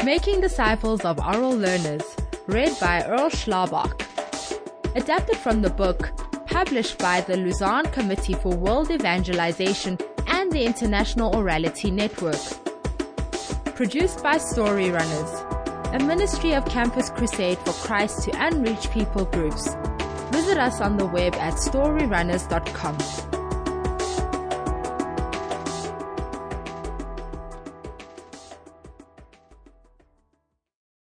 Making Disciples of Oral Learners, read by Earl Schlarbach. Adapted from the book, published by the Lausanne Committee for World Evangelization and the International Orality Network. Produced by Story Runners, a ministry of Campus Crusade for Christ to unreached people groups. Visit us on the web at storyrunners.com.